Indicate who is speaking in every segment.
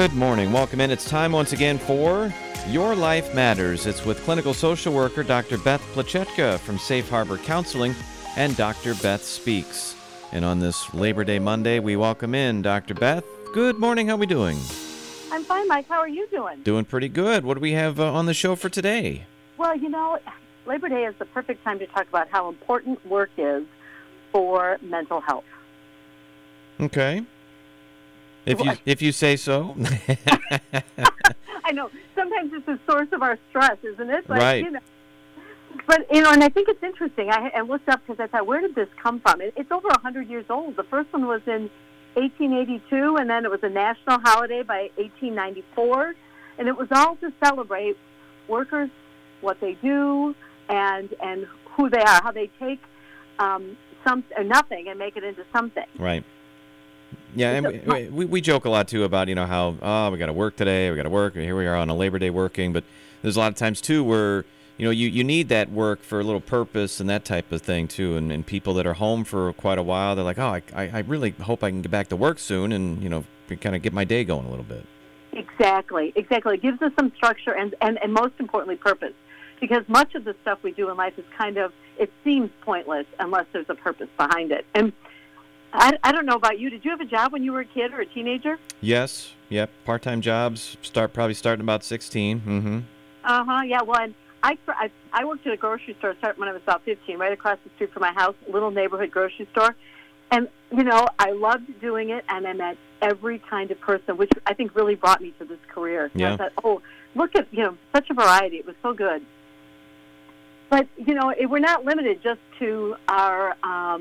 Speaker 1: Good morning. Welcome in. It's time once again for Your Life Matters. It's with clinical social worker Dr. Beth Plachetka from Safe Harbor Counseling and Dr. Beth Speaks. And on this Labor Day Monday, we welcome in Dr. Beth. Good morning. How are we doing?
Speaker 2: I'm fine, Mike. How are you doing?
Speaker 1: Doing pretty good. What do we have on the show for today?
Speaker 2: Well, Labor Day is the perfect time to talk about how important work is for mental health.
Speaker 1: Okay. If you say so.
Speaker 2: I know. Sometimes it's a source of our stress, isn't it? But,
Speaker 1: right.
Speaker 2: But, and I think it's interesting. I looked up because I thought, where did this come from? It's over 100 years old. The first one was in 1882, and then it was a national holiday by 1894. And it was all to celebrate workers, what they do, and who they are, how they take nothing and make it into something.
Speaker 1: Right. Yeah, and we joke a lot, too, about, how, we got to work today, we got to work, here we are on a Labor Day working, but there's a lot of times, too, where, you need that work for a little purpose and that type of thing, too, and people that are home for quite a while, they're like, I really hope I can get back to work soon and, kind of get my day going a little bit.
Speaker 2: Exactly. It gives us some structure and most importantly, purpose, because much of the stuff we do in life is it seems pointless unless there's a purpose behind it. And I don't know about you. Did you have a job when you were a kid or a teenager?
Speaker 1: Yes. Yep. Part-time jobs. Probably starting about 16. Mm-hmm.
Speaker 2: Uh-huh. Yeah. Well, and I worked at a grocery store starting when I was about 15, right across the street from my house, a little neighborhood grocery store. And, I loved doing it, and I met every kind of person, which I think really brought me to this career.
Speaker 1: Yeah.
Speaker 2: I thought, look at, such a variety. It was so good. But, we're not limited just to our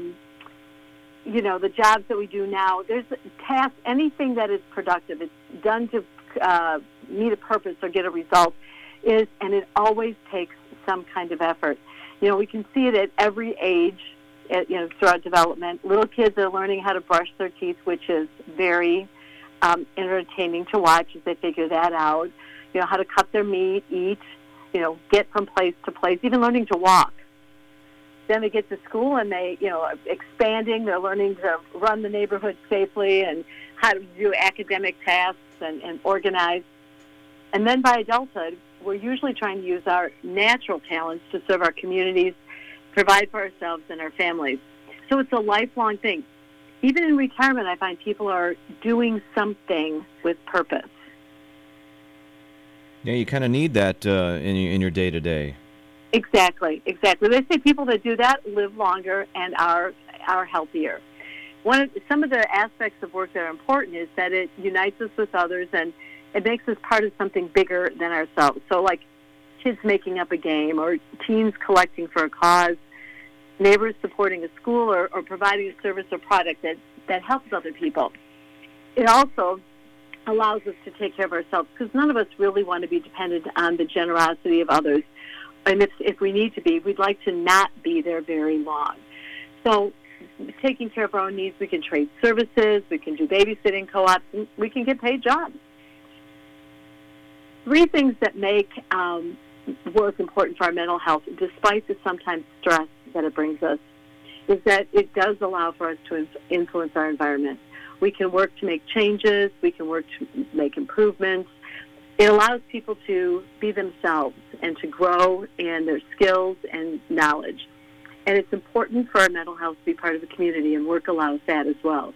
Speaker 2: the jobs that we do now. There's tasks, anything that is productive, it's done to meet a purpose or get a result, and it always takes some kind of effort. We can see it at every age, throughout development. Little kids are learning how to brush their teeth, which is very entertaining to watch as they figure that out. How to cut their meat, eat, get from place to place, even learning to walk. Then they get to school and they, expanding. They're learning to run the neighborhood safely and how to do academic tasks and organize. And then by adulthood, we're usually trying to use our natural talents to serve our communities, provide for ourselves and our families. So it's a lifelong thing. Even in retirement, I find people are doing something with purpose.
Speaker 1: Yeah, you kind of need that in your day-to-day.
Speaker 2: Exactly. They say people that do that live longer and are healthier. Some of the aspects of work that are important is that it unites us with others and it makes us part of something bigger than ourselves. So like kids making up a game or teens collecting for a cause, neighbors supporting a school or providing a service or product that helps other people. It also allows us to take care of ourselves because none of us really want to be dependent on the generosity of others. And if we need to be, we'd like to not be there very long. So taking care of our own needs, we can trade services, we can do babysitting co-ops, and we can get paid jobs. Three things that make work important for our mental health, despite the sometimes stress that it brings us, is that it does allow for us to influence our environment. We can work to make changes, we can work to make improvements. It allows people to be themselves and to grow in their skills and knowledge. And it's important for our mental health to be part of the community, and work allows that as well.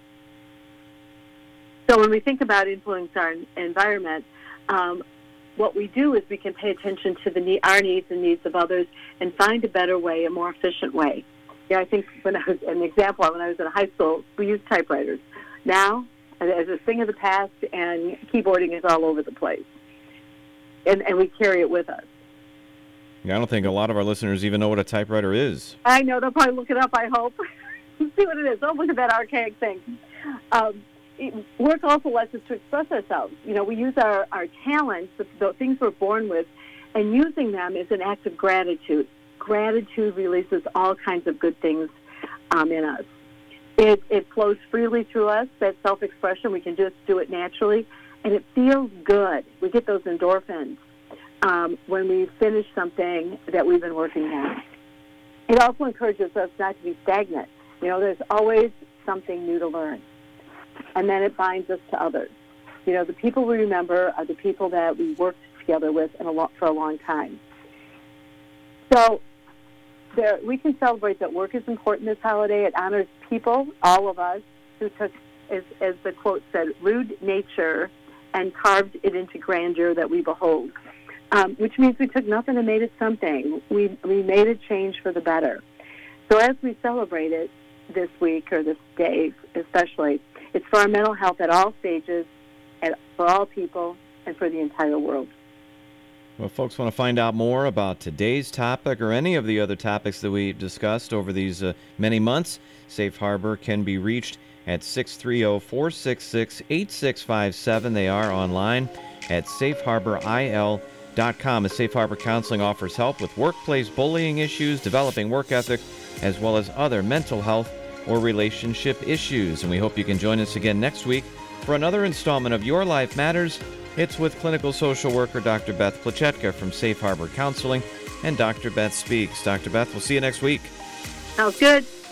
Speaker 2: So when we think about influencing our environment, what we do is we can pay attention to our needs and needs of others and find a better way, a more efficient way. Yeah, I think when I was in high school, we used typewriters. Now, as a thing of the past, and keyboarding is all over the place. And we carry it with us.
Speaker 1: Yeah, I don't think a lot of our listeners even know what a typewriter is.
Speaker 2: I know. They'll probably look it up, I hope. See what it is. Don't look at that archaic thing. Work also lets us to express ourselves. We use our talents, the things we're born with, and using them is an act of gratitude. Gratitude releases all kinds of good things in us. It flows freely through us, that self-expression. We can just do it naturally. And it feels good. We get those endorphins when we finish something that we've been working on. It also encourages us not to be stagnant. There's always something new to learn. And then it binds us to others. The people we remember are the people that we worked together with for a long time. So we can celebrate that work is important this holiday. It honors people, all of us, who took, as the quote said, rude nature and carved it into grandeur that we behold, which means we took nothing and made it something. We made a change for the better. So as we celebrate it this week, or this day especially, it's for our mental health at all stages, and for all people, and for the entire world.
Speaker 1: Well, folks want to find out more about today's topic or any of the other topics that we discussed over these many months, Safe Harbor can be reached at 630-466-8657. They are online at safeharboril.com. Safe Harbor Counseling offers help with workplace bullying issues, developing work ethic, as well as other mental health or relationship issues. And we hope you can join us again next week for another installment of Your Life Matters. It's with clinical social worker Dr. Beth Plachetka from Safe Harbor Counseling and Dr. Beth Speaks. Dr. Beth, we'll see you next week.
Speaker 2: Sounds good.